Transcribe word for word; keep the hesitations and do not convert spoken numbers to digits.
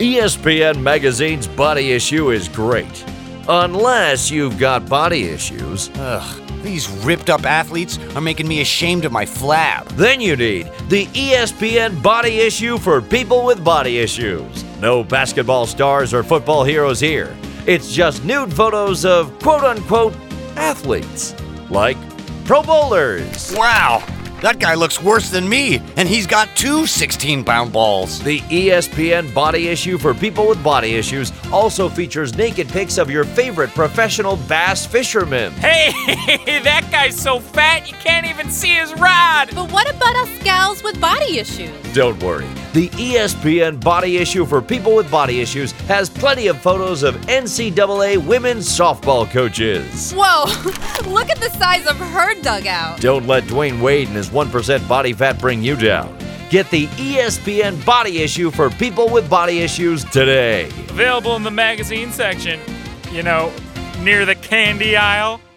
E S P N Magazine's body issue is great. Unless you've got body issues. Ugh, these ripped-up athletes are making me ashamed of my flab. Then you need the E S P N body issue for people with body issues. No basketball stars or football heroes here. It's just nude photos of quote-unquote athletes, like Pro Bowlers. Wow, that guy looks worse than me, and he's got two sixteen-pound balls. The E S P N body issue for people with body issues also features naked pics of your favorite professional bass fishermen. Hey, that guy's so fat you can't even see his rod. But what about us gals with body issues? Don't worry. The E S P N body issue for people with body issues has plenty of photos of N C double A women's softball coaches. Whoa, look at the size of her dugout. Don't let Dwayne Wade and his one percent body fat bring you down. Get the E S P N body issue for people with body issues today. Available in the magazine section, you know, near the candy aisle.